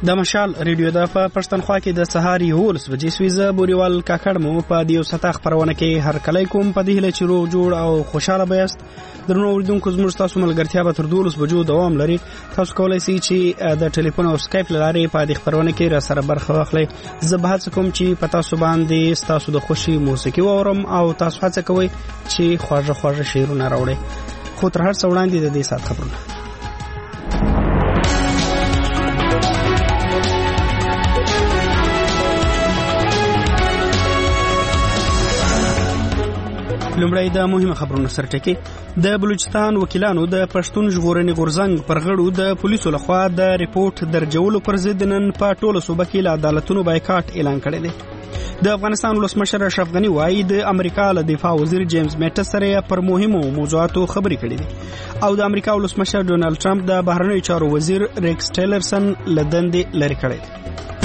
د مشال ریډیو د پښتونخوا کې د سهار 11 بجې سویزه بوريوال کاکړ مو په دیو ستا خبرونه کې هر کله کوم په دې له چیرو جوړ او خوشاله بیاست درنو اوریدونکو زموږ تاسو ملګرتیا به تر 12 بجو دوام لري تاسو کولای شئ چې د ټلیفون او سکایپ لارې په دې خبرونه کې را سره برخه واخلئ زه به هڅه کوم چې په تاسو باندې تاسو د خوشي موسیقي واورم او تاسو هڅه کوئ چې خواږه شعرونه راوړئ خو تر هر څه وړاندې د دې سات خبرونه لومړی د مهمه خبرونو سره ټکی د بلوچستان وکیلانو د پښتون ژغورنې غورځنګ پر غړو د پولیسو لخوا د ریپورت درجولو پر ضد نن په ټوله صوبه کې له عدالتونو بایکاټ اعلان کړی دی د افغانستان ولسمشر اشرف غني وايي د امریکا له دفاع وزیر جیمز میټس سره پر مهمو موضوعاتو خبرې کړې دي او د امریکا ولسمشر ډونالد ټرمپ د بهرنیو چارو وزیر ریکس ټیلرسن له دندې لرې کړی دی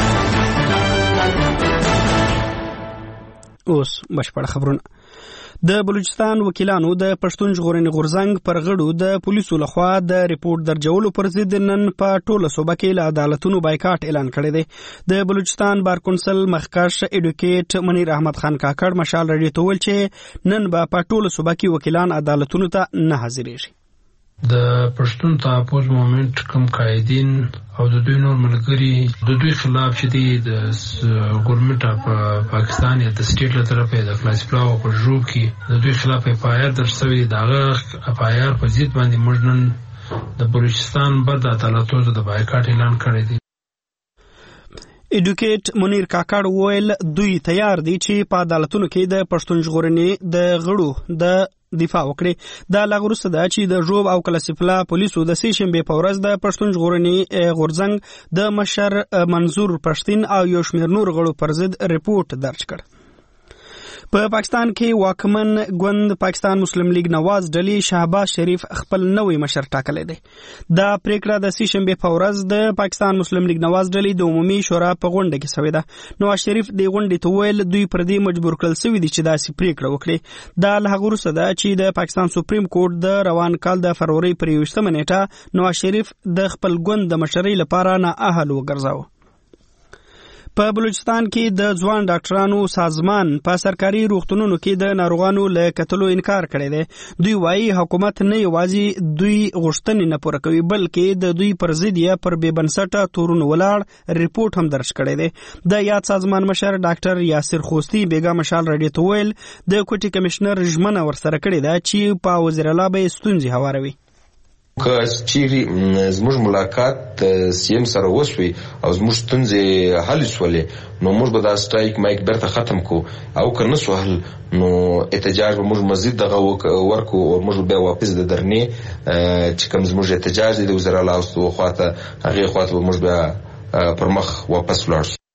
اوس بشپړ خبرونه د بلوچستان وکیلانو د پښتون ژغورنې غورځنګ پر غړو د پولیسو لخوا د ریپورت درجولو پر ضد نن په ټوله صوبه کې له عدالتونو بایکاټ اعلان کړی دی د بلوچستان بار کونسل مخکښ ایډوکیټ منیر احمد خان کاکړ مشال رادیو ته ویل چې نن به په ټوله صوبه کې وکیلان عدالتونو ته نه حاضرېږي د پښتون تحفظ مومنت کوم قائدین او د دوی نور ملګری د دوی خلاف چې د ګورنمنت اف پاکستان یا د سټیټ له طرفه د کلاسیفلاو په جوړ کې د دوی خلاف پایار درشوي دغه پایار په ضد باندې موږ د بلوچستان بد عدالتو د بایکاټ اعلان کړی دی ایډوکیټ منیر کاکړ ویل دوی تیار دي چې په عدالتونو کې د پښتون ژغورنې د غړو د دفاع وکړي دا لغورسته ده چې د جوب او کلاسیفلا پولیسو د سې شنبه په ورځ د پښتون ژغورنې غورځنګ د مشر منظور پښتين او یو شمېر نور غړو پر ضد ریپورت درج کړ په پاکستان کې واکمن ګوند پاکستان مسلم لیگ نواز ډلې شهباز شریف خپل نوې مشر ټاکلی دی دا پریکړه د سې شنبه په ورځ د پاکستان مسلم لیگ نواز ډلې د عمومي شورا په غونډه کې شوې ده نواز شریف د غونډې ته ویل دوی پر دې مجبور کړل شوي دي چې داسې پریکړه وکړي دا له هغه وروسته ده چې د پاکستان سپریم کورټ د روان کال د فروری پر 21 نیټه نواز شریف د خپل ګوند د مشرۍ لپاره نااهل وګرځاوه په بلوچستان کې د ځوان ډاکټرانو سازمان په سرکاري روغتونونو کې د ناروغانو له کتلو انکار کړی دی دوی وایي حکومت نه یوازې دوی غوښتنې نه پوره کوي بلکې د دوی پر ضد یې پر بې بنسټه تورونو ولاړ ریپورت هم درج کړی دی د یاد سازمان مشر ډاکټر یاسر خوستی بیګا مشال رادیو ته ویل د کوټي کمشنر ژمنه ورسره کړې ده چې په وزیر اعلی به ستونزې هواروي که چیرې زموږ ملاقات سیم سره وشوي او زموږ ستونزې حل شولې نو موږ به دا سټرایک مایک بیرته ختم کو او که نه شو حل نو احتجاج به موږ مزید دغه ورکو او موږ بیا واپس د درنې چې کوم زموږ احتجاج دی د وزیر اعلی او خواته هغې خواته به موږ بیا پر مخ واپس ولاړ شو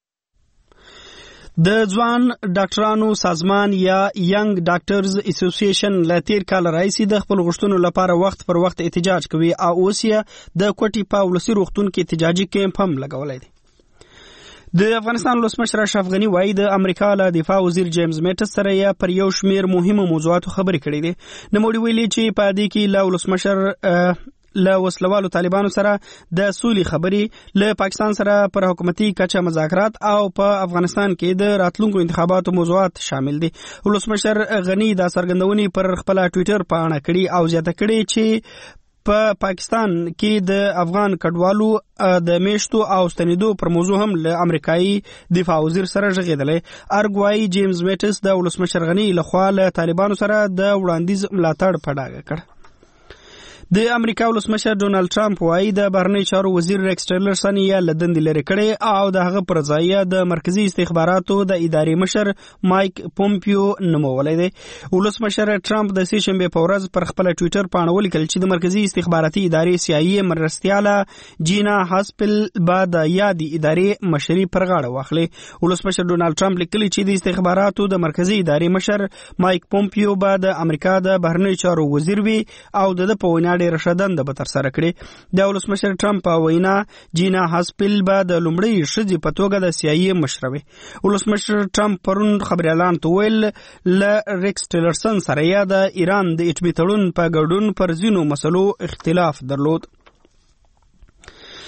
د ځوان ډاکټرانو سازمان یا ینګ ډاکټرز اسوسییشن له تیر کال راهیسې د خپل غوښتنو لپاره وخت پر وخت احتجاج کوي او اوس یې د کوټي په ولسي روغتون کې احتجاجي کیمپ هم لګولی دی د افغانستان ولسمشر اشرف غني وايي د امریکا له دفاع وزیر جیمز میټس سره یې پر یو شمېر مهمو موضوعاتو خبرې کړې دي نوموړي ویلي چې په دې کې له ولسمشر له وسلوالو طالبانو سره د سولې خبرې له پاکستان سره پر حکومتي کچه مذاکرات او په افغانستان کې د راتلونکو انتخاباتو موضوعات شامل دي ولسمشر غني دا څرګندونې پر خپل ټوئیټر باندې کړي او زیاته کړي چې په پاکستان کې د افغان کډوالو د میشتو او ستنیدو پر موضوع هم له امریکایي دفاع وزیر سره ژغېدلی ارګوایي جیمز میټس د ولسمشر غني لخوا له طالبانو سره د وړاندیز ملاتړ په ډاګه کړ د امریکا ولسمشر ډونالد ټرمپ وايي د بهرنیو چارو وزیر ریکس ټیلرسن یې له دندې لرې کړی او د هغه پر ځای د مرکزي استخباراتو د ادارې مشر مایک پومپیو نومولی دی ولسمشر ټرمپ د سې شنبې په ورځ پر خپل ټوئیټر باندې ولیکل چې د مرکزي استخباراتي ادارې CIA مرستیاله جینا هاسپل به د یادې ادارې مشري پر غاړه واخلي ولسمشر ډونالد ټرمپ لیکلي چې د استخباراتو د مرکزي ادارې مشر مایک پومپیو به د امریکا د بهرنیو چارو وزیر وي او د په وینا ډېر ښه دنده به ترسره کړي د ولسمشر ټرمپ په وینا جینا هاسپل به د لومړۍ ښځې په توګه د CIA مشره وي ولسمشر ټرمپ پرون خبري اعلان ته ویل له ریکس ټیلرسن سره یې د ایران د اټومي تړون په ګډون پر ځینو مسلو اختلاف درلود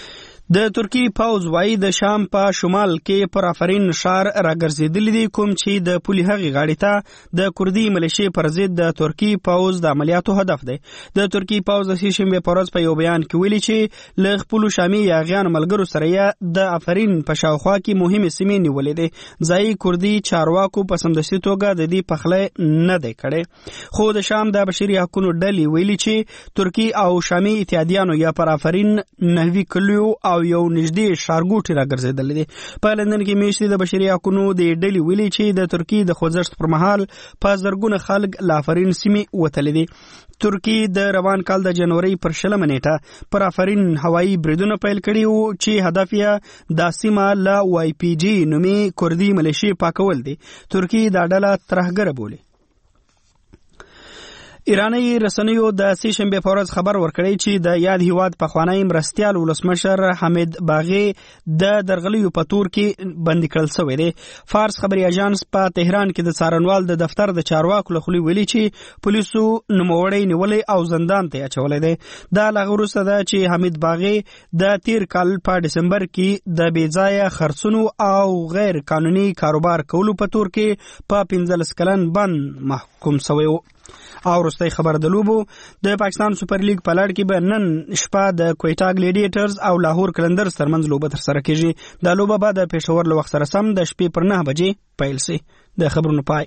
د ترکی پوځ وايي د شام په شمال کې پر افرین ښار راګرځېدلی دی، کوم چې د پولې هغې غاړې ته د کردي ملیشې پر ضد د ترکی پوځ د عملیاتو هدف دی. د ترکی پوځ د سې شنبې په ورځ په یو بیان کې ویلي چې له خپلو شامي یاغیانو ملګرو سره یې د افرین په شاوخوا کې مهمې سیمې نیولې دي. ځایي کردي چارواکو په سمدستي توګه د دې پخلی نه دی کړی، خو د شام د بشري حقونو ډلې ویلي چې ترکی او شامي اتحادیانو یا پر افرین نهوي کلیو او یو نږدې ښارګوټي راګرځېدلی دی. په لندن کې میاشتې د بشري حقونو د ډلې ویلي چې د ترکیې د خوځښت پر مهال په زرګونه خلک له افرین سیمې وتلي دي. ترکیې د روان کال د جنوري پر 20 نیټه پر افرین هوایي بریدونه پیل کړي وو چې هدف یې د سیمه له وای پی جی نومي کردي ملیشې پاکول دي. ترکیې دا ډله ترهګره بولي. ایرانی رسنیو د سې شنبې په ورځ خبر ورکړی چې د یاد هیواد پخوانی مرستیال ولسمشر حامد باغی د درغلیو په تور کې بندي کړل شوی دی. فارس خبري اژانس په تهران کې د څارنوال د دفتر د چارواکو له خولې ویلي چې پولیسو نوموړی نیولی او زندان ته اچولی دی. دا له هغه وروسته ده چې حامد باغی د تیر کال په ډسمبر کې د بېځایه خرڅونو او غیر قانوني کاروبار کولو په تور کې په 15 کلن بند محکوم شوی و. او وروستی خبر د لوبو د پاکستان سپر لیګ په لړ کې به نن شپه د کویټا ګلیډیټرز او لاهور کلندرز ترمنځ لوبه ترسره کیږي. دا لوبه به د پېښور له وخت سره سم د شپې پر 9 بجې پیل شي. د خبرونو پای.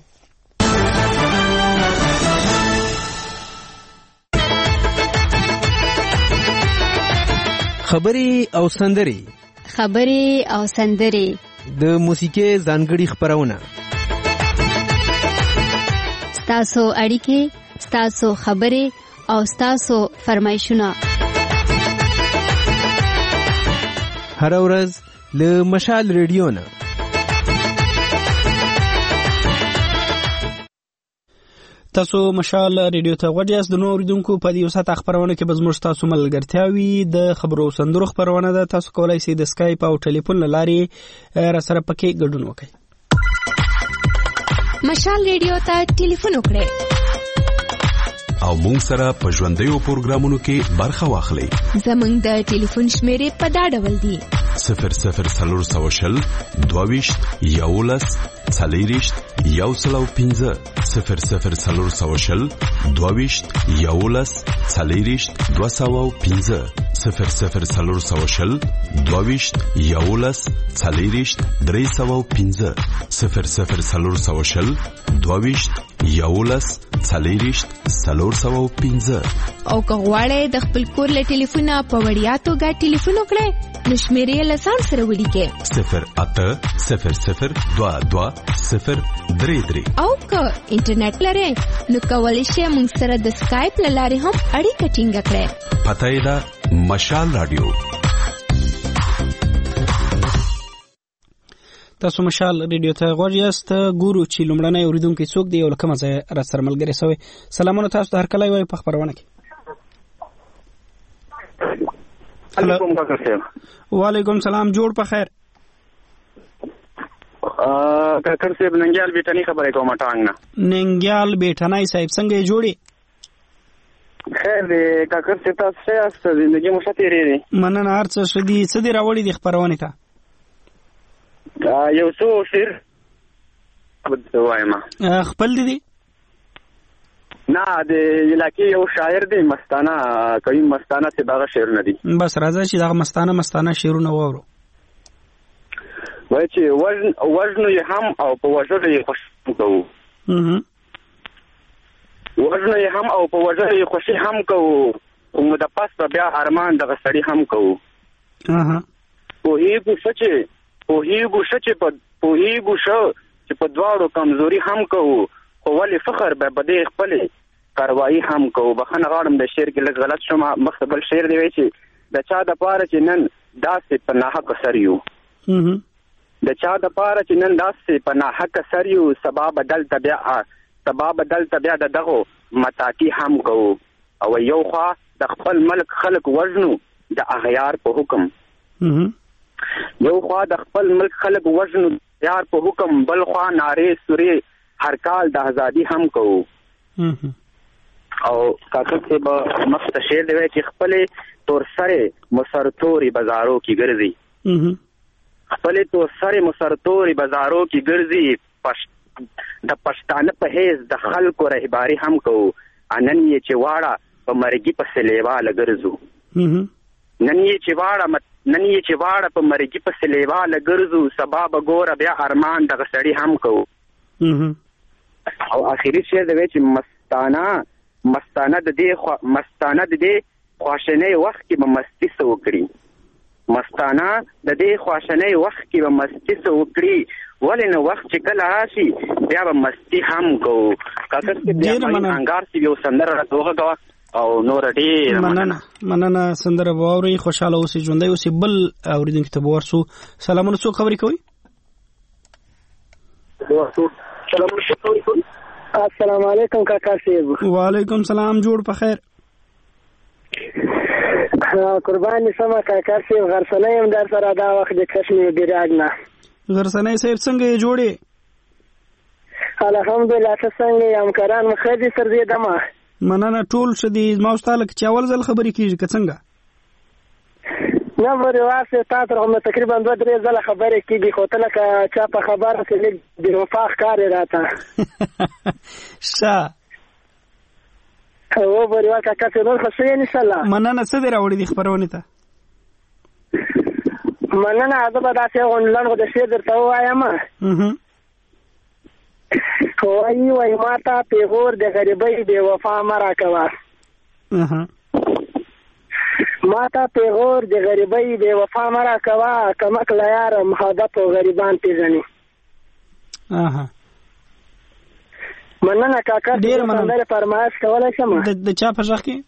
خبرې او سندرې د موسیقي ځانګړي خبرونه، ستاسو اړیکې، ستاسو خبرې او ستاسو فرمایشونه هر ورځ له مشال ریډیو نه. تاسو مشال ریډیو ته غوږ یاست. د نورو اوریدونکو په دې وسات خبرونه کې به زموږ تاسو ملګرتیا وي. د خبرو سندرو خبرونه ده. تاسو کولای شئ د اسکایپ او ټلیفون له لارې را سره پکې ګډون وکړئ. مشال ریډیو ته ټلیفون وکړئ او مونږ سره په ژوندیو پروګرامونو کې برخه واخلئ. زمونږ د ټلیفون شمیرې په دا ډول دي: 00 22 11 40 105 00 22 11 40 205 00 22 11 40 305 00 22 11 40 305. او که غواړئ د خپل کور له ټلیفونه په وړیا توګه ټلیفون وکړئ نو شمیرې له ځان سره ولیکئ 0800 22 033. او که انټرنیټ لرئ نو کولی شئ موږ سره د سکایپ له لارې هم اړیکه ټینګه کړئ. پته یې ده مشال رادیو. تاسو مشال ریډیو ته غوږ یاست. ګورو چې لومړنی اوریدونکی څوک دی او له کومه ځایه را سره ملګری شوی. سلامونه تاسو ته هر کله وایو په خبرونه کې. وعلیکم سلام. جوړ په خیر. کاکر صاحب ننګیال بیٹانی خبرې کوم ټانګ نه. ننګیال بیٹانی صاحب څنګه جوړي؟ خیر دی کاکر صاحب تاسو څه زندگی مو ښه تیرېږي؟ مننه. هر څه ښه دي. څه دې راوړي دي خپرونې ته؟ یو څو شعر وایم. خپل دي؟ نه د علاقې یو شاعر دی مستانه کوي مستانه څه باغ شعرونه دي. بس راځه چې دا مستانه شعرونه واورو. وای چې وزن یې هم او په وژلو یې خوشي کوو. وزن یې هم او په وژلو یې خوشي هم کوو. او د پاس په بیا ارمان دغه سړي هم کوو. پوهیږو چې په دواړو کمزوري هم کوو. خو ولې فخر به بدې خپلې کاروایی هم کوو. بخښنه غواړم د شعر کې لږ غلط شوم. مخکې بل شعر دی وایي چې د چا دپاره چې نن داسې په ناحقه سر یو. د چا دپاره چې نن داسې په ناحقه سر یو. سبا به دلته بیا د دغو متاکي هم کوو. او یو خوا د خپل ملک خلک وژنو د اغیار په حکم. یو خوا د خپل ملک خلک وژنو د اغیار په حکم. بل خوا نارې سورې هر کال د ازادي هم کوو. او کاکا سے به مخته شعر دی چې خپلې تور سره مسرتوري بازارو کې ګرځي خپلې تور سره مسرتوري بازارو کې ګرځي د پښتانه په هیڅ د خلکو رهباري هم کوو نن یې چې واړه په مرګي پسې لیواله ګرځو نن یې چې واړه په مرګي پسې لیواله ګرځو سبا به ګوره بیا ارمان دغه سړي هم کوو او آخري شعر دی چې مستانه د دې خواشنۍ وخت کې به مستی څه وکړي مستانه د دې خواشنۍ وخت کې به مستی څه وکړي ولې نه وخت چې کله راشي بیا به مستی هم کوو کاکا بیا انګار چې یو سندره راته وغږوه او نور ډېر مننه سندره به واورئ خوشحاله اوسئ ژوندی اوسئ بل اورېدونکي ته به ورسو سلامونه څوک خبرې کوئ السلام علیکم کاکا صاحب وعلیکم سلام جوړ په خیر قرباني سمه کاکا صاحب غرسنی هم در سره دا وخت د کشمیر بیراج نه غرسنی صاحب څنګه یې جوړې الحمدلله ته څنګه یې همکاران مو ښه دي سرزېدمه مننه ټول ښه دي زما ستا لکه چې اول ځل خبرې کېږي که څنګه نه برې واسې تا تر خو مې تقریبا 2-3 ځله خبرې کېږي خو ته لکه چا په خبره کې لږ بېوفا ښکارې راته ښه وبرې وا کاکا صاحب نور ښه ښه یې انشاءالله مننه څه دې راوړي دي خپرونې ته مننه زه به داسې لنډ خو د شعر درته ووایم وایي ما ته پیغور د غریبۍ بې وفا مه راکوه ما ته پیغور د غریبۍ بې وفا مه راکوه کمک له یاره محبت او غریبان پېژني مننه کاکا سندرې فرمایش کولی شم د چا په غږ کې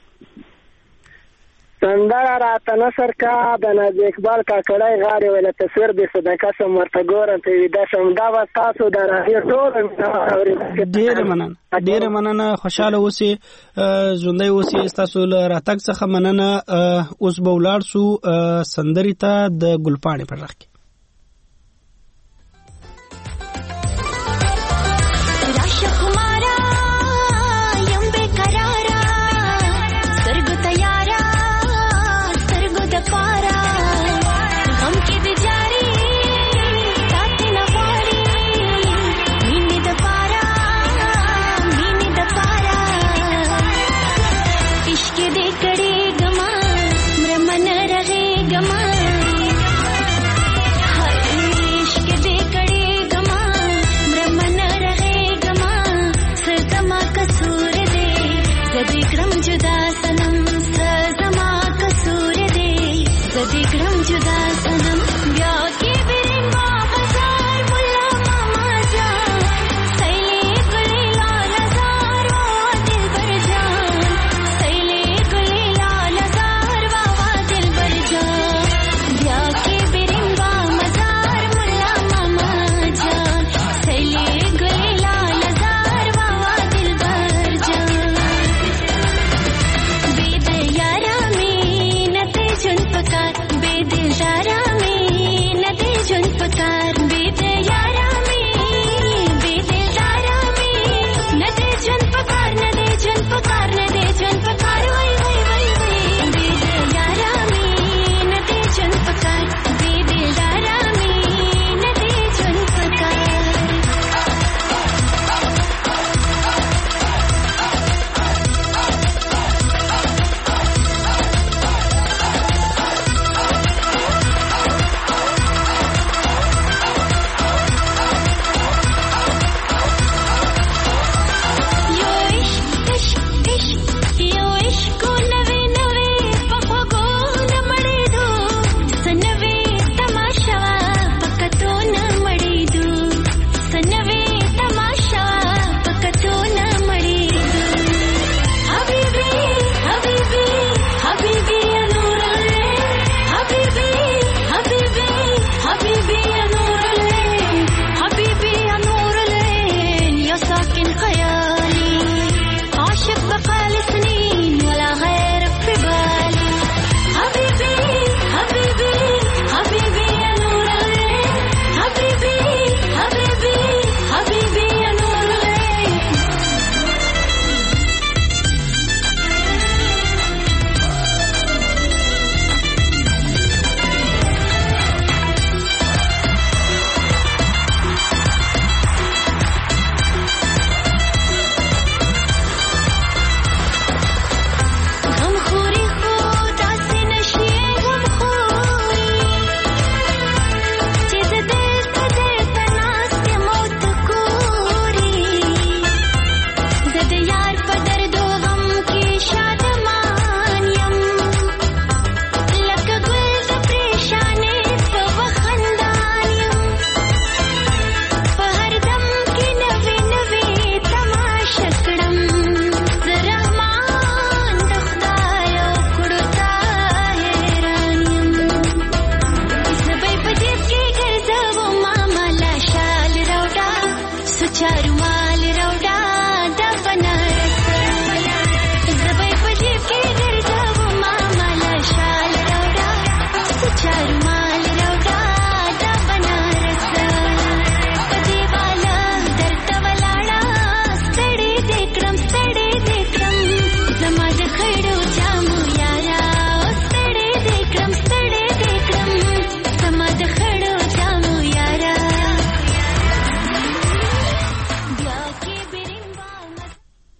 سندره راته نثر کا د ناز اقبال کاکړی غاړې ویله تصویر دې صدقه شم ورته ګورم ته ویده شم دا به ستاسو د راډیو ټوله ډېره مننه خوشحاله اوسئ ژوندی اوسئ ستاسو له راتګ څخه مننه اوس به ولاړ سو سندرې ته د ګلپاڼې په غږ کې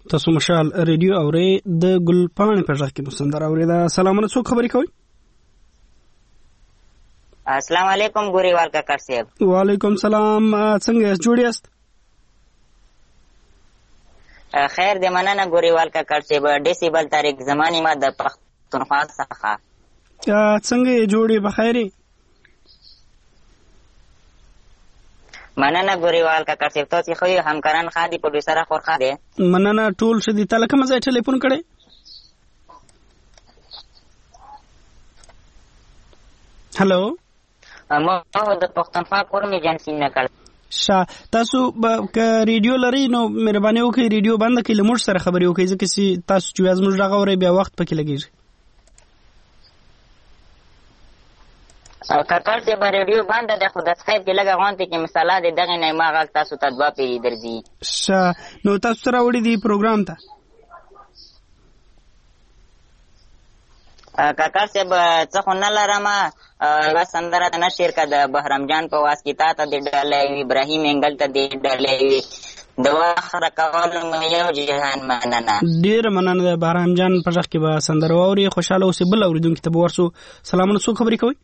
تاسو مشال ریډیو اوري د ګلپاڼې په ځای کې مسندر اوري دا سلامونه څوک خبرې کوي؟ السلام علیکم ګوریوال کاکړ صاحب. وعلیکم سلام، څنګه یاست؟ جوړ یاست؟ خیر دې مننه ګوریوال کاکړ صاحب. ډیسیبل طارق زمانی ما د پښتونخوا څخه. څنګه یې جوړې بخیر؟ مننه ګوریوال کاکړ صاحب. تاسو خو همکاران خادي پروډوسر خور خاده مننه ټول شدي. تل کوم ځای ټلیفون کړي؟ هلو ما د پښتونخوا کورم ایجنسی نه کړ. تاسو که ریډیو لري نو مهرباني وکړئ ریډیو بند کړئ، له موږ سره خبرې وکړئ، ځکه چې تاسو چې زموږ غږ اورئ بیا وخت پکې لګیږي. کاکړ صاحب ریډیو بند ده، خو د سکایپ کې لږه غونډه کې مثاله د دغه نه ما غږ تاسو ته دوه پیری درځي. نو تاسو سره وړي دی پروګرام ته کاکړ صاحب څه خو نه لرم. یوه سندره ته نه شعر که د بهرام جان په واسطه ته دې ډالۍ وي، ابراهیم انګل ته دې ډالۍ وي، د وخت راکولو مو یو جهان مننه. ډېره مننه د بهرام جان په غږ کې به سندره واوري. خوشحاله اوسئ. بل اورېدونکي ته به ورسو. سلامونه، څوک خبرې کوئ؟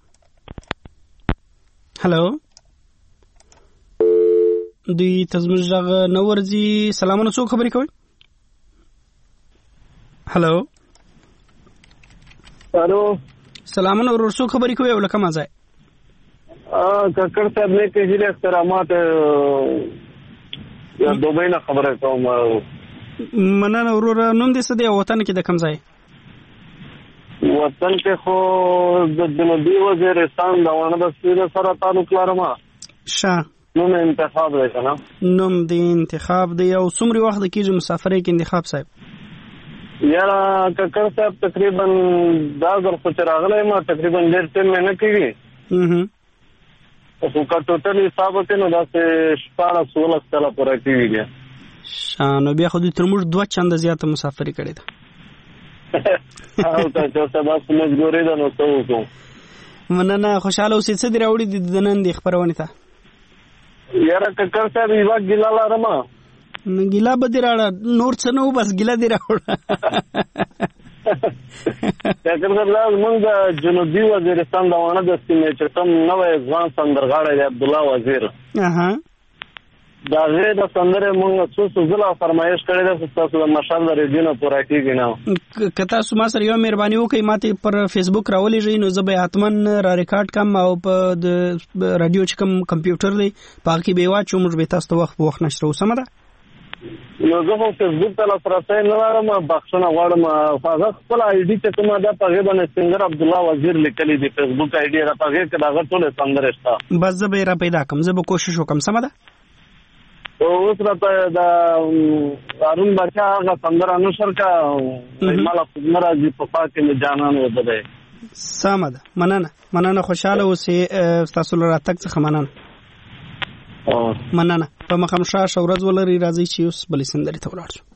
هلو دوی ته زموږ غږ نه ورځي. سلامونه، څوک خبرې کوئ؟ هلو سلامونه ورور، څوک خبرې کوي او له کومه ځای؟ کاکړ صاحب نه کېږي احترامات دوبۍ نه خبره کوم. مننه ورور. نوم دې څه دی او وطن کې د کوم ځای؟ وطن کې خو د جنوبي وزیرستان د وانه د سیده سره تعلق لرم. نوم انتخاب دی که نه؟ نوم د انتخاب دی. او څومره وخت کېږي مسافرۍ کې انتخاب صاحب؟ یاره کاکړ صاحب تقریبا دا ځل خو چې راغلی ما تقریبا ډېر ټیم مې نه کېږي، خو که ټوټل حساب وکړې نو داسې 16-17 کاله پوره کېږي بیا. نو بیا خو دوی تر موږ 2 چنده زیاته مسافري کړې ده. او کاکړ صاحب بس مجبوري ده نو څه وکړو. مننه، خوشحاله اوسئ. څه دې راوړي دي د نن دې خپرونې ته؟ یاره کاکړ صاحب یوه ګیله لرم. ګیله به دې راوړه، نور څه نه و، بس ګیله دې راوړه. کاکړ صاحب دا زمونږ د جنوبي وزیرستان د واڼه د سیمې چې کوم نوی ځوان سندرغاړی دی عبدالله وزیر، د هغې د سندرې مونږ څو ځله فرمایش کړی دی، خو ستاسو د مشال د ریډیو نه پوره کېږي نه. که تاسو ما سره یوه مهرباني وکړئ ما ته پر فیسبوک راولېږئ نو زه به یې حتما را ریکارډ کړم او په د راډیو چې کوم کمپیوټر دی په هغه کې به یې واچوم، موږ به یې تاسو ته وخت په وخت نشروو. سمه ده؟ نو زه خو فیسبوک ته لاسرسی نه لرم، بخښنه غواړم. هغه خپله آی ډي چې کومه ده په هغې باندې سنګر عبدالله وزیر لیکلي دي، فیسبوک آی ډي ده، په هغې کې د هغه ټولې سندرې شته. بس زه به یې را پیدا کړم، زه به کوشش وکړم. سمه ده؟ اوس راته د هارون باچا هغه سندره نشر کړه، ماله خود نه راځي په خوا کې مې جانان وده دی. سمه ده. مننه، خوشحاله اوسئ. ستاسو له راتګ څخه مننه. مننه. په مخامخ شه ورځ ولري. راځي چې اوس بلې سندرې ته ولاړ شو.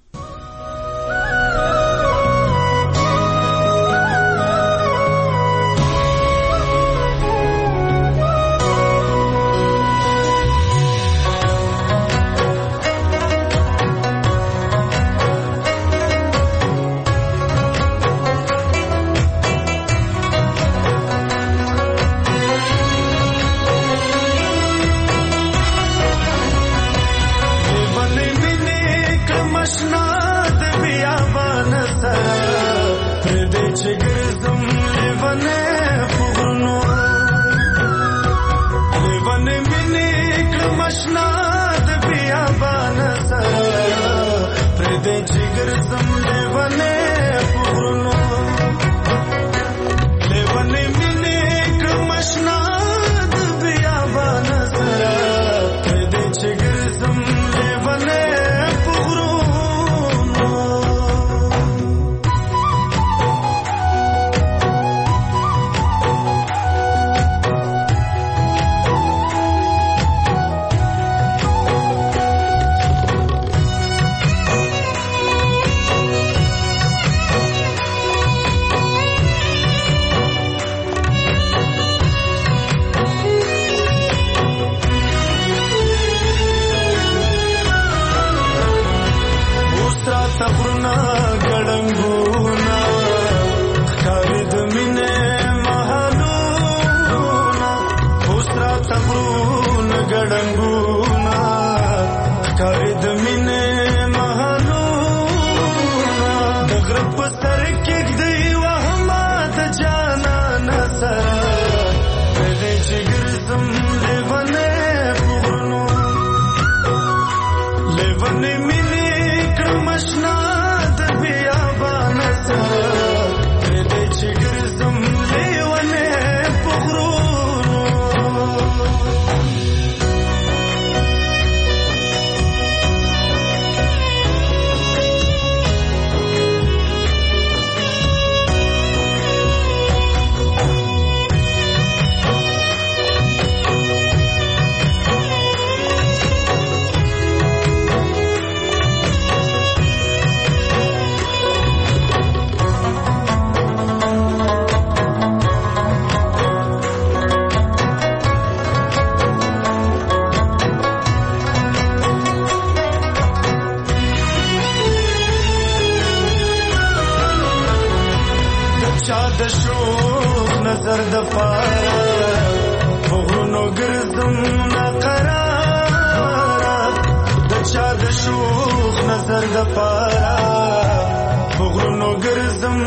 د پارا بغرونو ګرځم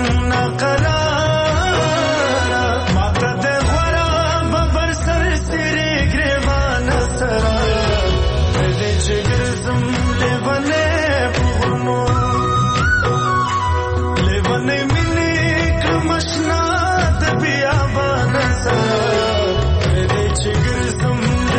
ناقرار ماته د غورا ببر سر سری ګریوان سره دې چې ګرځم لیونه بغرونو لیونه مینه کمشنا د بیابان سره دې چې ګرځم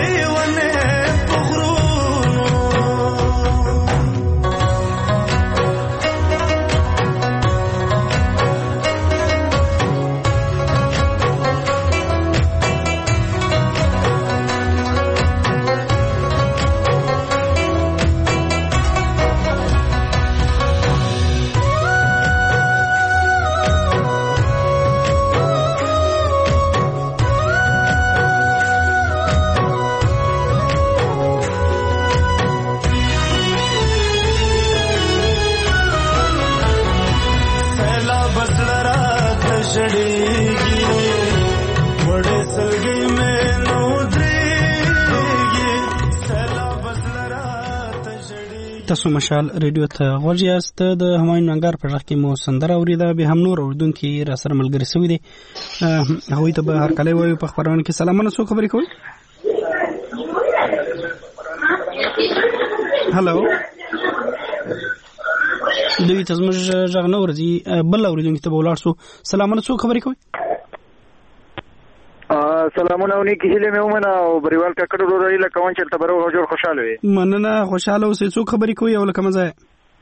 تاسو مشال ریډیو ته غوږ یاست. د همایون ننګر په ځخ کې مو سندره اوریده، به هم نور اوریدونکو را سره ملګری شوی دي. هغوی ته به هر کله وایو په خبرونه کې سلامونه. څو خبرې کوي؟ هلو دوی ته زموږ غږ نه ورځي، بل اوریدونکو ته به ولاړ شو. سلامونه. څو خبرې کوي؟ سلامونه او نیکی هیله مې ومنه او بریوال کاکړ وروري لکه وان چې تبرو جوړ خوشاله وي. مننه. خوشاله اوسې. څو خبرې کوي او لکه مزه؟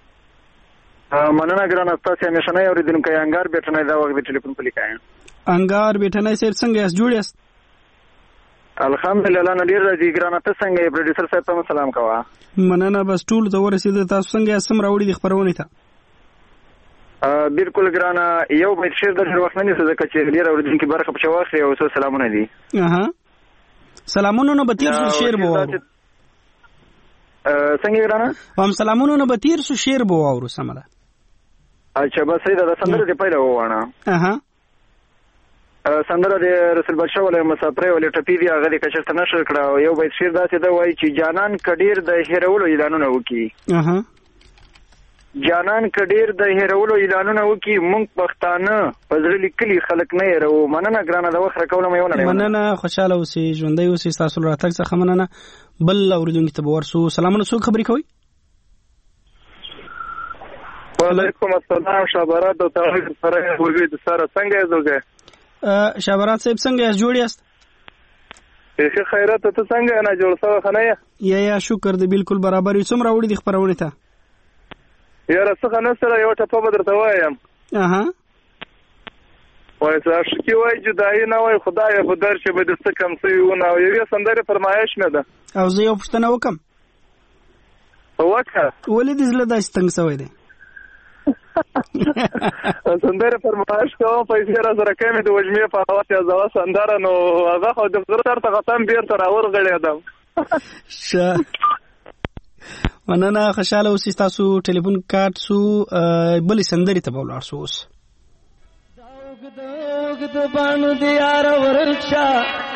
مننه ګران تاسو همیشه نه اوریدونکو انګار بیٹنه دا وخت د ټلیفون په لیکای. انګار بیٹنه سیر څنګه یاست؟ جوړ یاست؟ الحمدلله نډیر راځي ګران تاسو څنګه یې؟ پروډوسر صاحب ته سلام کوه. مننه. بس ټول ته ورسید. تاسو څنګه یاست؟ سم راوړي د خبرونه ته؟ بالکل ګرانه یو بیت شعر د وخت نه نیسه ځکه چې ډیر اوریدونکو برخه په شواخ یو څو سلامونه دي. سلامونه نو بتیر سو شعر بو څنګه ګرانه هم سلامونه نو بتیر سو شعر بو اورو سمله. اچھا بس دا سندره دی پایله وونه. سندره د رسول بادشاه ولې مسافر ولې ټپی دی هغه د کشفت نشر کړه. یو بیت شعر داسې دا وایي چې جانان کډیر د هیرولو اعلانونه وکي. جانان کډیر د هیرولو اعلانونه وکي مونږ پښتانه پزړه لیکلي خلک نه هیرو. مننه ګرانه د وخت راکوله مې ونه. مننه. خوشاله اوسې، ژوندۍ اوسې. تاسو راتګ څخه مننه. بل اوریدونکو ته به ورسو. سلامونه. څوک خبرې کوي؟ وعلیکم السلام. شابرات او تاریخ سره ورګي د سره څنګه یې؟ شابرات صاحب څنګه یاست؟ جوړ یاست؟ ښه خیرات. ته څنګه نه جوړ سره خنه یا شکر دې بالکل برابر یې. څومره وړي د خبرونه ته؟ یاره څنګه نه سره یو ټپه به درته وایم. وای څه وای جدای نه وای خدای په در چې به د څه کم څه ونه او یو سندره فرمایش مې ده او زه یو پښتنه وکم. وکړه. ولې دې زله داسې تنګ شوی دی؟ سندره فرمایش کوم پیسې را سره کمې د وجمې په هوا چې زوا سندره نو هغه خو د زړه ته ختم بیر تر اور غړېدم. مننه. خوشاله اوسئ. تاسو ټلیفون کارت سو بلې سندرې ته به ولاړ سو. اوس د باندې دی یار ورچا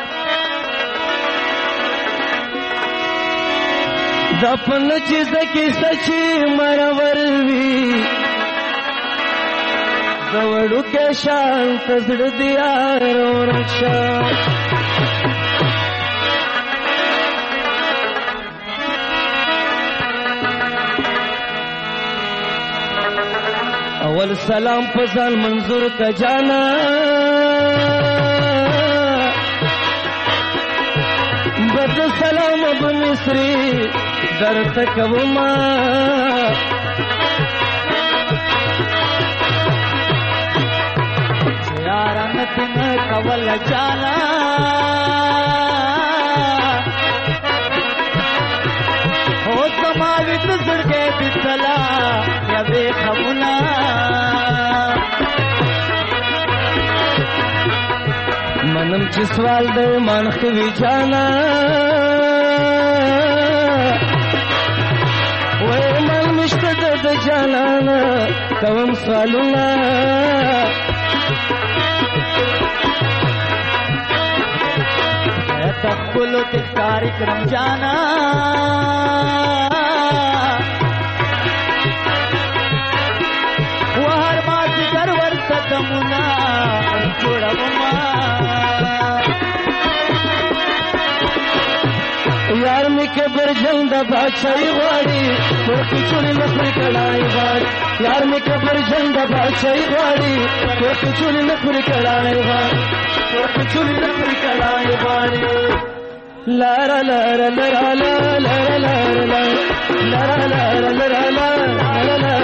د پن چې زکه سچي مرور وی زوړو کې شان تزړ دی یار ورچا اول سلام پسان منظور کا جانا بد سلام ابو مصری در تکوما زیارت میں کول جانا ہو تمہاری تزڑ کے بتلا یا بے خبنا منم چې سوال د مانخ وی جانا وای من مشتد د جانانا کوم سوالونه تخلو تخکاری کرم جانا یار می کې برجل د بادشاہي غواړي ټوکی چولې نخري کړای غواړي یار می کې برجل د بادشاہي غواړي ټوکی چولې نخري کړای غواړي ټوکی چولې نخري کړای غواړي لا لا لا لا لا لا لا لا لا لا لا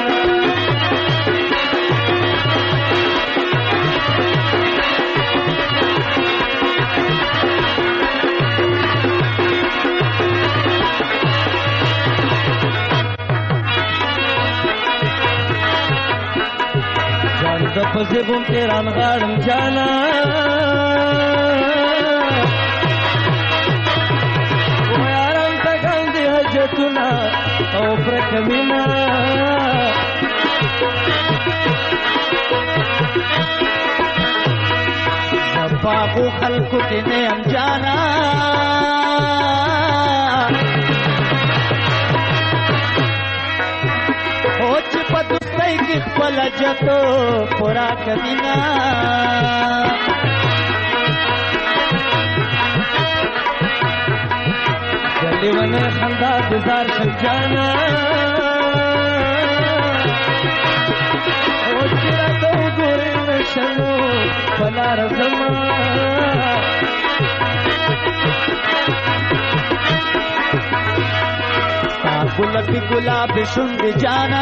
د پسې بوم تیران غاړم جانا و یاران ته ګاندې حاجتونه او پرکمینا زباغو خلکو کې نه ام جانا او چې په دوستۍ کې خپل جتو پورا کدینا جلدی ونه خندا گزار شل جانا او چې راته وګورې نشلو پلا رزما गुलाबी गुलाब शुंग जाना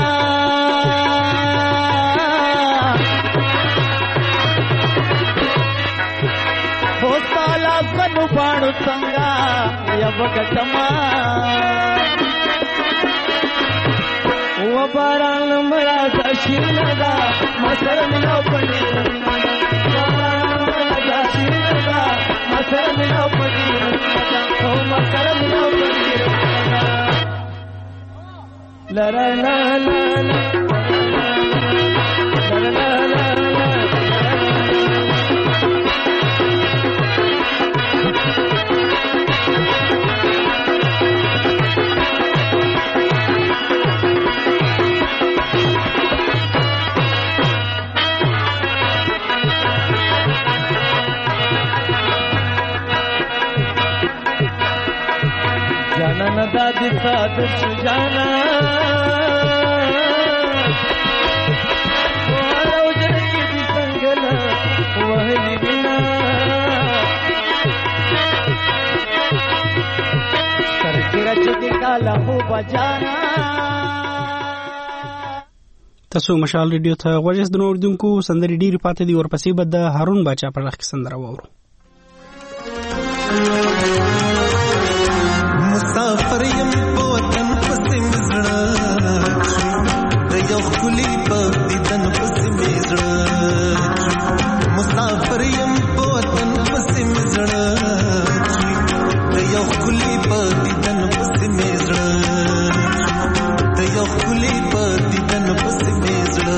हो साला कनु बाणु संगा यवगटमा वो बारान मरा दशीनदा मसर मिलो पड़ी दशीनदा मसर मिलो पड़ी ओ मसर मिलो पड़ी la la la la la la la la jana na dadi saad jana تاسو مشال ریډیو ته غوږ د نوردونکو سندري ډیر پاتې دي ورپسې به د هارون باچا په لخ کې سندره وورو مسافر یم په وطن پسې مزړه د یو خلی په دیدن پسې مزړه مسافر یم په وطن پسې مزړه د یو خلی په دیدن پسې مزړه د یو خلی په دیدن پسې مزړه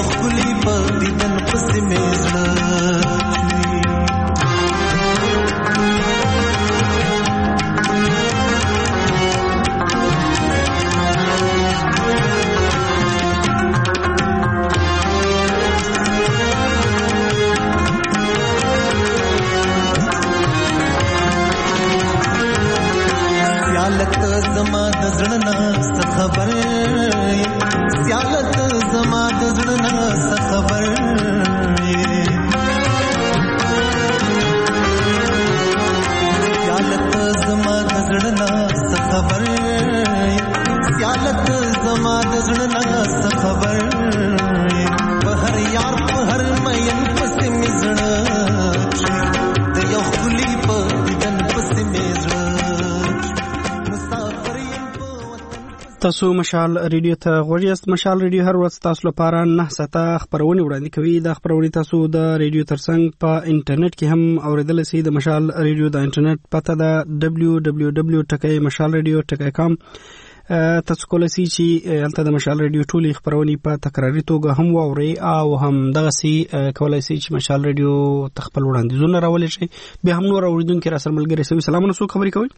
یو خلی په دیدن پسې مې زړه زما د زړه نه څه خبر سیالت زما د زړه نه څه خبر سیالت زما د زړه نه څه خبر سیالت زما د زړه نه څه خبر په هر یار په هر مین پسې مې زړه د یو خلی په دیدن پسې مې زړه. تاسو مشال ریډیو ته غوړ یاست. مشال ریډیو هر ورځ تاسو لپاره 9 ساعته خبرونه وړاندې کوي. دا خبرونه تاسو د ریډیو ترڅنګ په انټرنیټ کې هم اوریدل شئ. د مشال ریډیو د انټرنیټ پته ده www.mashalradio.com. تاسو کولای شئ چې البته د مشال ریډیو ټولې خبرونه په تکراري توګه هم واورئ او هم دغه سي کولای شئ چې مشال ریډیو تخپل وړاندیزونه راولئ شئ. به هم نور اوریدونکو را سره ملګری شئ. سلامونه سو خبرې کوي.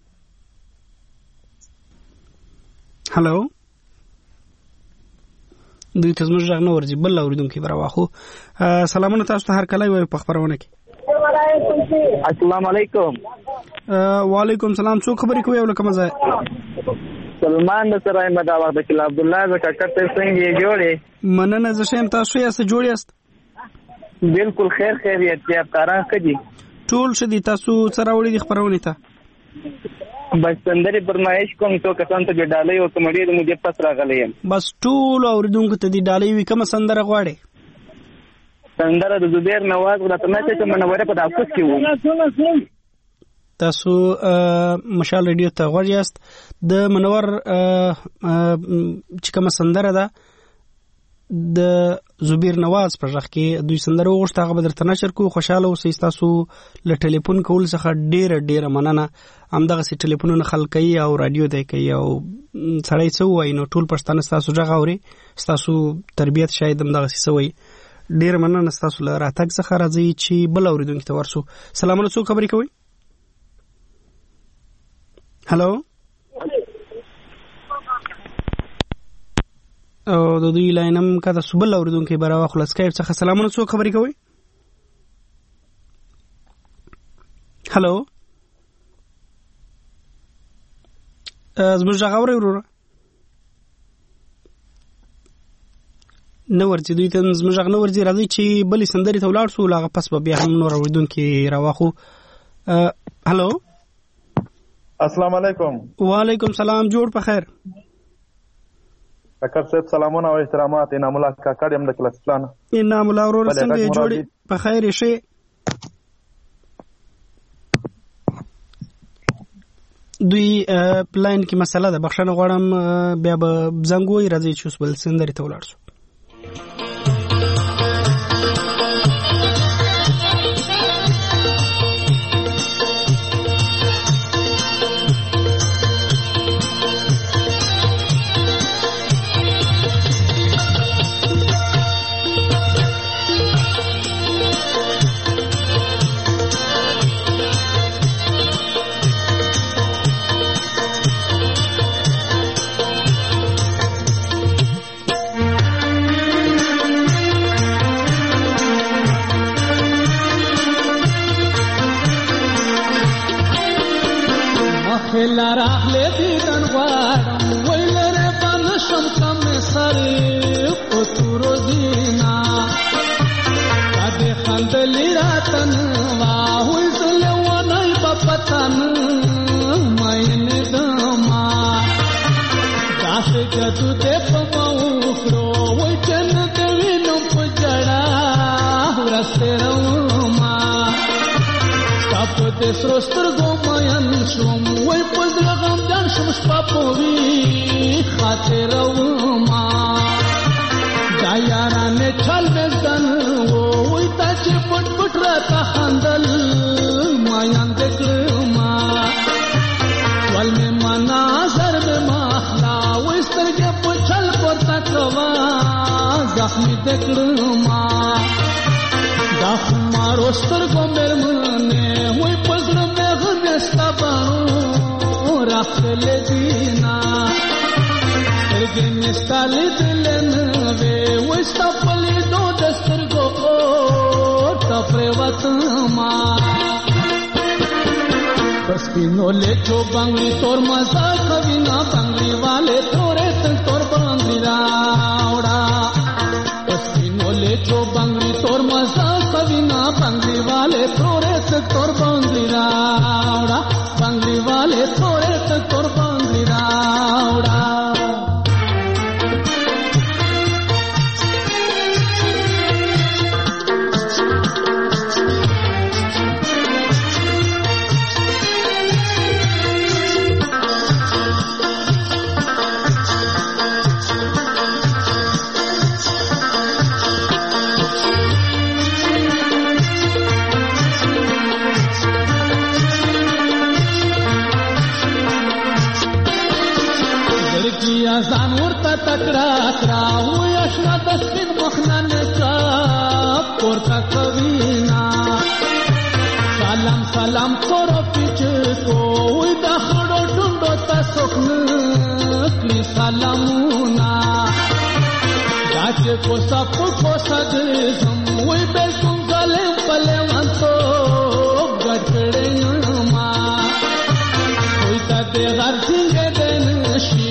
هلو دوی ته زموږ غږ نه ورځي بل اوریدونکي به راواخو. سلامونه تاسو ته هر کله وایو په خبرونه کې. السلام علیکم. وعلیکم سلام. څوک خبرې کوي او کوم ځای؟ سلمان د سره احمد وخت کې عبد الله زکه کټه څنګه جوړې؟ مننه زه شم. تاسو یې څه جوړ یاست؟ بالکل خیر خیریت کې افطاران کړي ټول شدي. تاسو سره وړي د خبرونه ته بس سندري فرمایش کوم څو کسان ته ډالۍ او کمړي د مجھے پس راغلي بس ټول اوریدونکو ته دی ډالۍ وی کوم سندره غواړي؟ سندره د زبیر نواز غوته مې ته منوره په داوس کې وو. تاسو مشال ریډیو ته غوړ یاست. د منور چې کوم سندره ده د زبیر نواز پر ځخ کې دوی سندره وغوښته هغه به درته نشر کو. خوشاله اوسئ. تاسو له ټلیفون کول څخه ډیره مننه. همدغه سي ټلیفونونه خلکې او رادیو دی کوي او سړی څه وایي نو ټول پښتانه تاسو ځغ اوري. تاسو تربيت شاید همدغه سي وایي. ډیره مننه تاسو له راتګ څخه راځي چې بل اوریدونکو ته ورسو. سلامونه څو خبرې کوي. هلو او د دوی لاینم کته سبل اوریدونکو به راو خلاص کایب څخه. سلامونه څو خبرې کوي. هلو زموږ غاوري وروره نو ورته دوی ته زموږ غ نو ورځي راځي چې بلې سندري ته ولاړ سو لاغه پس به بیا هم نور اوریدونکو راواخو. هلو السلام علیکم. وعلیکم سلام. جوړ په خیر. کاکر صاحب سلامونه او احترامات. انعام الله کاکړ هم د کلاس پلان. انعام الله ورور څنګه جوړ په خیر شي؟ دوی پلان کې مسله ده. بخښنه غواړم بیا به زنګوي راځي چې اوس بل سندري ته ولاړ شو. لراغله دیدن غواړم وای لره باندې شم کم سره پتورو دینا کده خندلی راتن وای زله ونای پپتن ماینه دما داسه کتو ته پمو کرو وای جنت وینم پجړا ورسره ما پته سروستر ګوماین شوم وای پزړه غم جان شم شپاپوي خاطر ما دا یارانه چل مزدن وای تا چې پټ پټ را تا خندل ما یان دکړما ول می مناظر می مخلا وای سترګې په چل پورته کوا زخمی دکړما دا خمارو سترګو مرمنه وای پزړه مې غنستا بانو راخلې دینا سترګې مې ستالې دلنه وای ستپلې دو دسترګو تفره وتما پسپینو لچو بنگلی تور مزا خوینا بنگلی والے تورے تور بنگلی راوڑا پسپینو لچو بنگلی تور مزا خوینا بنگلی والے تورے تور بنگلی راوڑا بنگلی والے تورے تور بنگلی راوڑا ځان ورته تکړه کړه وای اشنا د سپین مخنن کا پورته کوینا سلام سلام کورو پیچ کو وای د خړو ډوندو تاسو کړي سلامونا داچ کو سپ کو صد سم وای به کوم ظالم پله وانتو ګټړې ما وای ته دې غر څنګه دن شي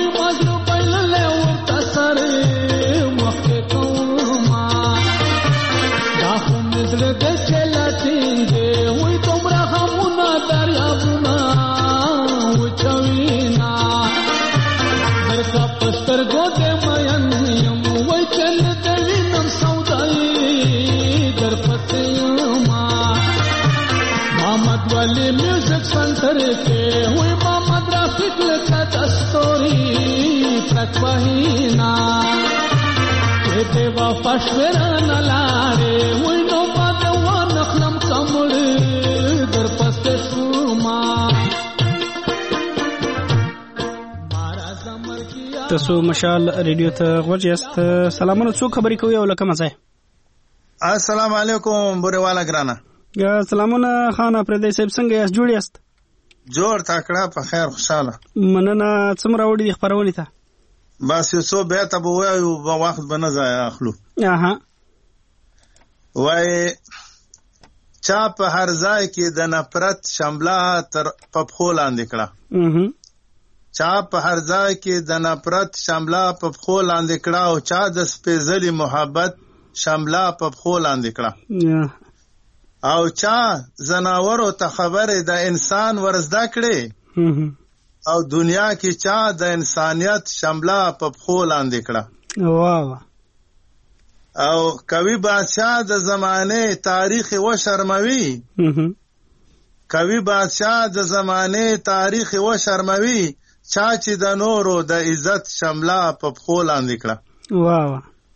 म्यूजिक सेंटर के हुई मोहम्मद रफीक लिखा दस्तूरी प्रकवहीना के देवा फशवेरा नलारे हुई नो बादवा नखलम कमड़ दर पस्ते शुमा تاسو مشال ریډیو ته غوښیاست. سلامونه، څو خبرې کوي او لکه مزه. السلام علیکم بوروالا ګرانا. سلامونه خان پردې صاحب، څنګه یاست؟ جوړ یاست؟ جوړ تاکړه په خیر خوشاله. مننه. څومره وړي د خبرونه ته؟ بس یو څو به ته وایو په وخت باندې ځای اخلو. اها. وای چا په هر ځای کې د نفرت شمله تر پخو لاندې کړه. چا په هر ځای کې د نفرت شمله په پخو لاندې کړه او چا د سپېڅلي محبت شمله په پخو لاندې کړه. او چا زناورو ته خبره د انسان ورزده کړي او دنیا کې چا د انسانیت شمله په پخو لاندې کړه. واو. او کوي بادشاہ د زمانه تاریخ و شرموي. کوي بادشاہ د زمانه تاریخ و شرموي چا چې د نورو د عزت شمله په پخو لاندې کړه. واو.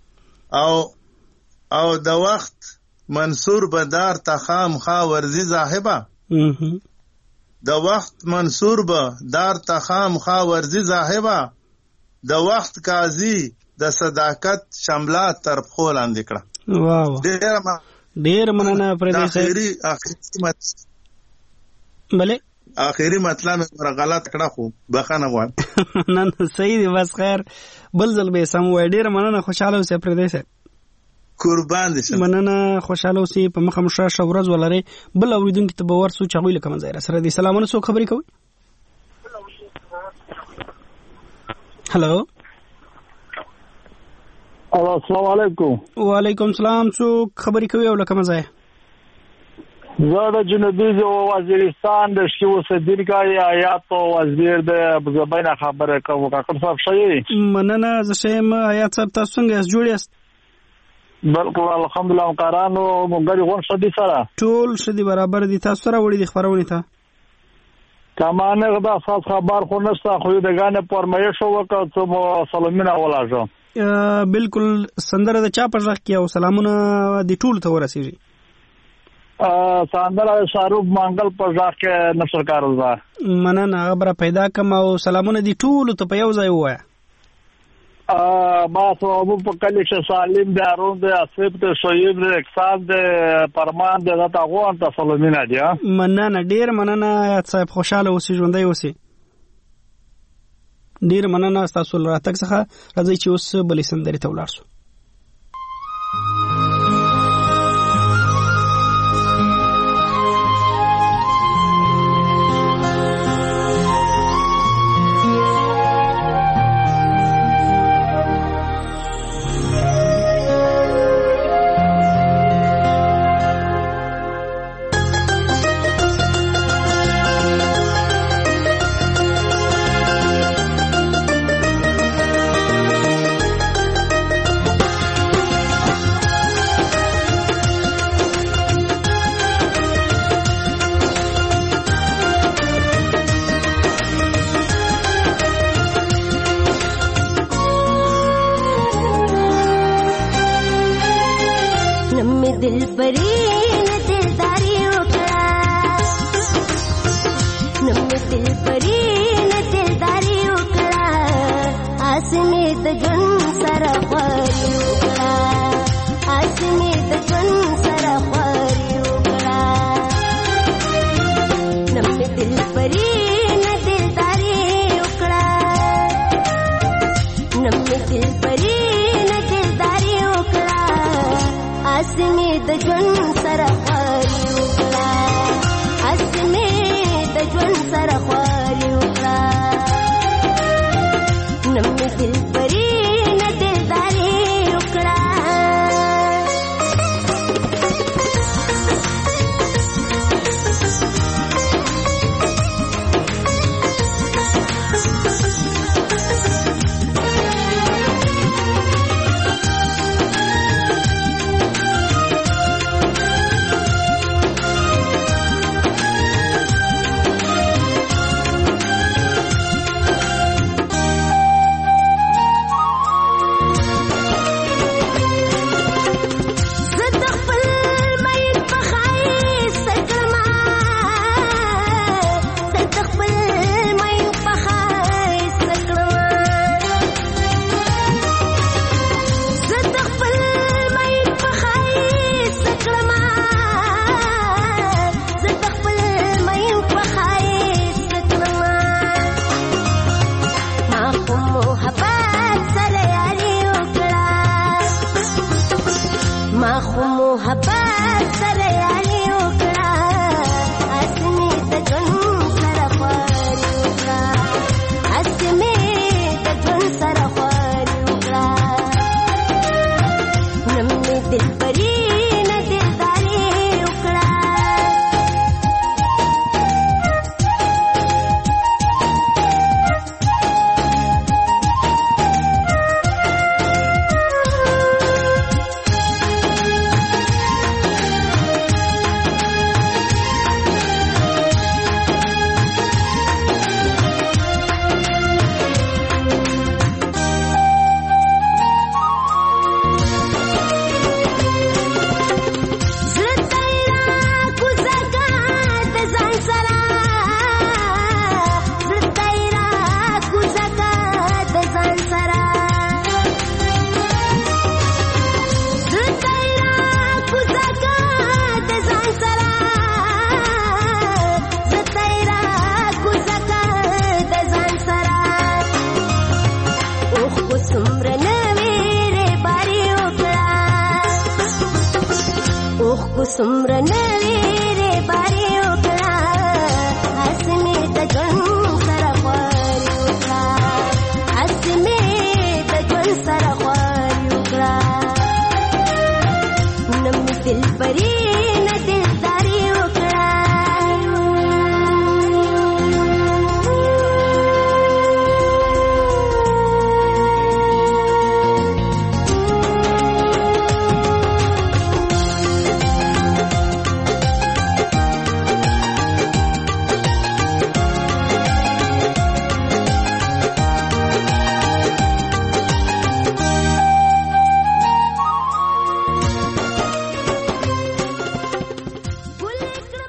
او د وخت منصور بدار تخام خا ورزی زاهبا. د وخت منصور بدار تخام خا ورزی زاهبا د وخت قاضي د صداقت شمله تر خو لاندې کړه. واو. ډیر مننه پردې اخیری بله اخیری مطلب مې غلط کړه خو بخښنه غواړم. نن صحیح دی، بس خیر بل ځل به سم وای. ډیر مننه، خوشاله اوسې پردې صاحب. قربان دي. مننه، خوشاله اوسې. په مخه مشه ورځ ولري. بل اوریدونکو ته به ورسو چغوي لکه منځای سره دي. سلامونه، څو خبرې کوي؟ هلو. السلام علیکم. وعلیکم السلام. څو خبرې کوي او لکه منځای؟ زه د جنوبي وزیرستان د شکی اوسیدونکی آیات وزیر د زبینه خبره کوم. کاکړ صاحب شئ؟ مننه، زه شم. آیات صاحب تاسو څنګه یاست؟ جوړ یاست؟ بالکل الحمدلله. مقرانو مونږ غون شدي سره ټول شدي برابر دي. تاسو سره وړي د خبرونه ته کمانه غدا خاص خبر خو نشته، خو دغه پرمایش وکړ ته مو سلامونه ولاژو. بالکل. سندره د چا په ځخ کې او سلامونه د ټول ته ورسیږي. سندره شاروخ منګل په ځخ کې نشر کارو. مننه، خبره پیدا کم او سلامونه د ټول ته په یو ځای وایا. ما سوابو په کلی چې سالم دی ارون دی اسیب دی شویب دی اکسان دی پرمان دی دا غوان تاسو مینا دی مننه ډیر مننه یاد صاحب خوشاله اوسئ ژوندۍ اوسئ ډیر مننه تاسو راتګ څخه راځي چې اوس بلې سندرې ته ولاړ شو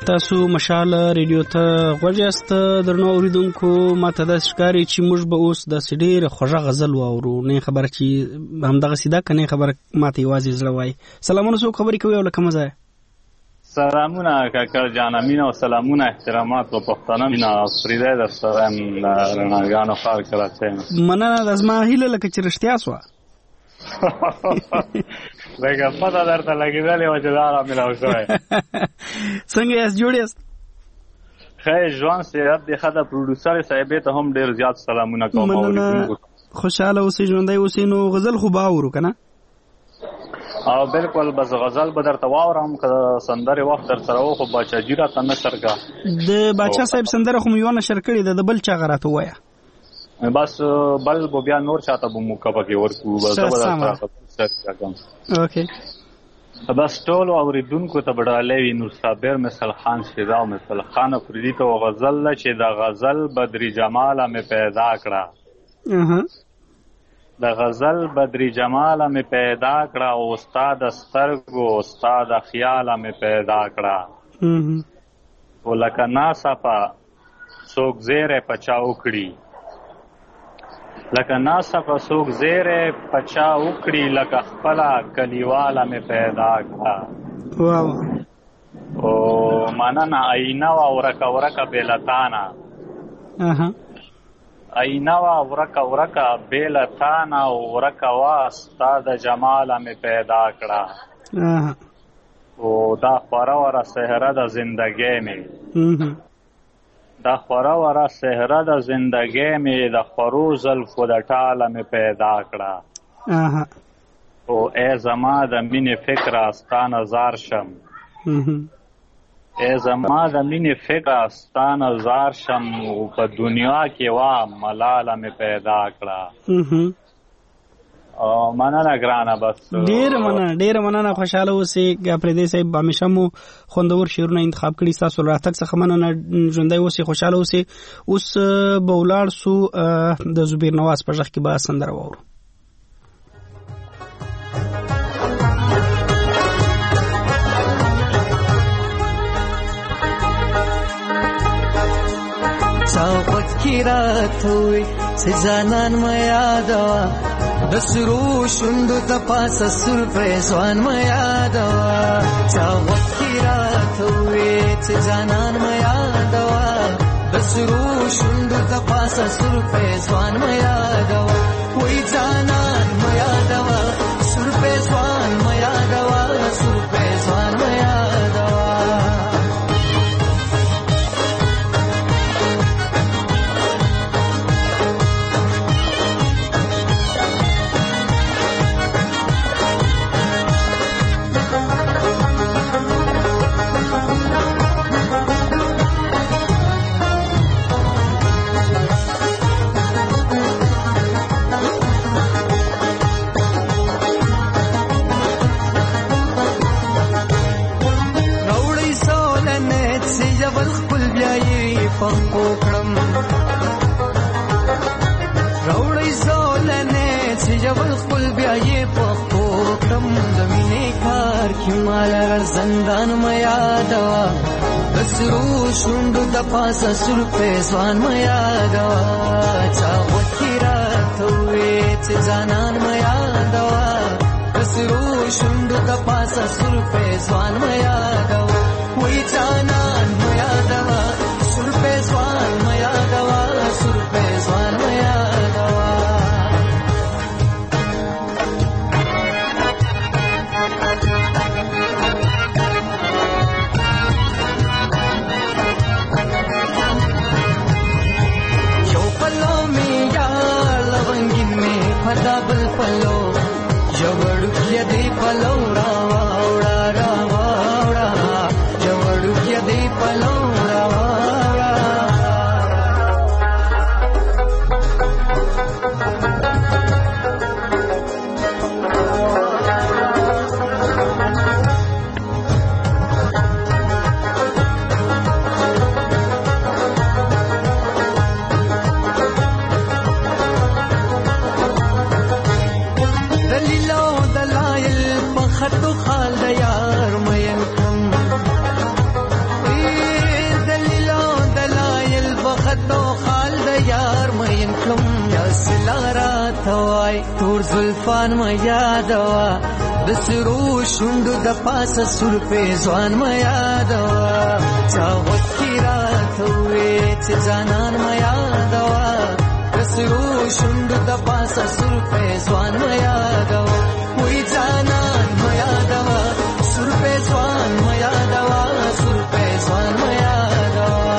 تاسو مشال ریډیو ته غوږ یاست. درنو اوریدونکو ماته د ښکاری چې موږ به اوس د سډیر خوږه غزل واورو. نه خبره چې همدغه سیده کنه خبره ماته یوازې زړه وای. سلامونه سو خبرې کوي ولکه مزه. سلامونه کاکا جان امین او سلامونه احترامات او پښتنه مینا فریده در سره رڼاګانو خار کراته. مننه د ازما هیله لکه چې رښتیا سو. لکه پتا درته لګیدلې و چې دا را ملاو شوی. څنګه یې جوړیاست؟ خیر ژوند سیرت د خدا پروډوسر صاحب ته هم ډیر زیات سلامونه کوم. خوشاله اوسې ژوندۍ اوسې. نو غزل خو باورو کنه؟ او بالکل بس غزل به درته واورم که سندره وخت در سره و خو باچا جی راته نشر کا. د باچا صاحب سندره خو مې یو نشر کړې ده. د بل چا غراته وایه بس بل بو بیا نور چاته بو موقع پکې ورکو. بس اوکے بس ټول اوریدونکو ته بډاله وي. نور صابر مثل خان شیدا او مثل خان افریدی ته غزل چې د غزل بدری جمال مې پیدا کړه. د غزل بدری جمال مې پیدا کړه او استاد سترګو استاد خیال مې پیدا کړه. ولکه ناصفه څوک زیره پچاو کړي. لکه ناصفه څوک زیره پچا وکړي لکه خپله کلیواله مې پیدا کړه. او مننه آینه وه ورکه ورکه بېلتانه. آینه وه ورکه ورکه بېلتانه ورکه وه ستا د جماله مې پیدا کړه. او دا خوره وره سهره د زندګۍ مې دا خوره وره سهره د زندګۍ مې د خورو زلفو د ټاله مې پیدا کړه. او ای زما د مینې فکره ستا نظار شم. ای زما د مینې فکره ستا نظار شم. او په دنیا کې وا ملاله مې پیدا کړه. مننه ګرانه. بس ډیر مننه. خوشاله اوسئ. پردی صاحب همیشه مو خوندور شعرونه انتخاب کړي. تاسو راتګ څخه مننه. ژوندۍ اوسئ، خوشاله اوسئ. اوس به ولاړ سو د زبیر نواز په غږ کې به سندره واورو. څوک کی راتوي سجانان ما یادوا د سرو شوندو د پاسه سر پېزوان ما یادوا. څوک کی راتوي سجانان ما یادوا د سرو شوندو د پاسه سر پېزوان ما یادوا. وای جانان ما یادوا سر پېزوان ما یادوا سر پېزوان ما یادوا. راوړی زولنې چې جبل خپل بیا یې پخپو کړم. د مینې کار کې مال زندان ما یادوا د سرو شوندو د پاسه سر پېزوان ما یادوا. چا وکړي راته وې چې جانان ما یادوا د سرو شوندو د پاسه سر پېزوان ما یادوا. وای جانان ما یادوا سر پېزوان ما یادوا سر پېزوان ما یادوا. یو پلو می یا لونګین می پدا بل پلو جوړ کې دی پلو را وړا را وړا جوړ کې دی پلو را وړا. دلیلو دلایل په خطو خال د یار مې کم راته تور زلفان ما یادوا د سرو شوندو د پاسه سور پیزوان ما یادوا چا وکی راته وې چې جانان ما یادوا د سرو شوندو د پاسه سور پیزوان ما یادوا وې جانان ما یادوا سور پیزوان ما یادوا سور پیزوان ما یادوا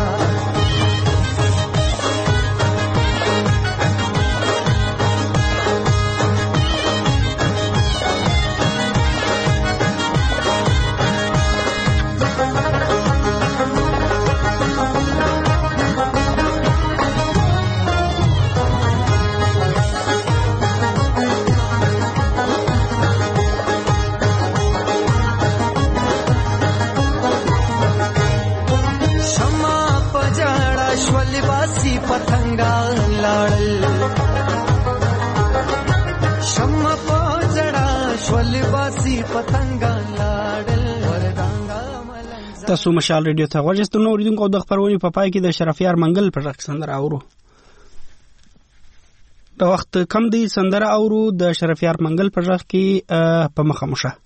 पतंगा लाड़ल शम्मा पजड़ा शवलवासी पतंगा लाड़ल वरदांगा تاسو مشال ریډیو ته غوښتنه نو اوریدونکو د خبرونې په پای کې د شرفیار منګل پر رقص سندره اورو. د وخت کم دی سندره اورو د شرفیار منګل پر رقص کې په مخه مشه.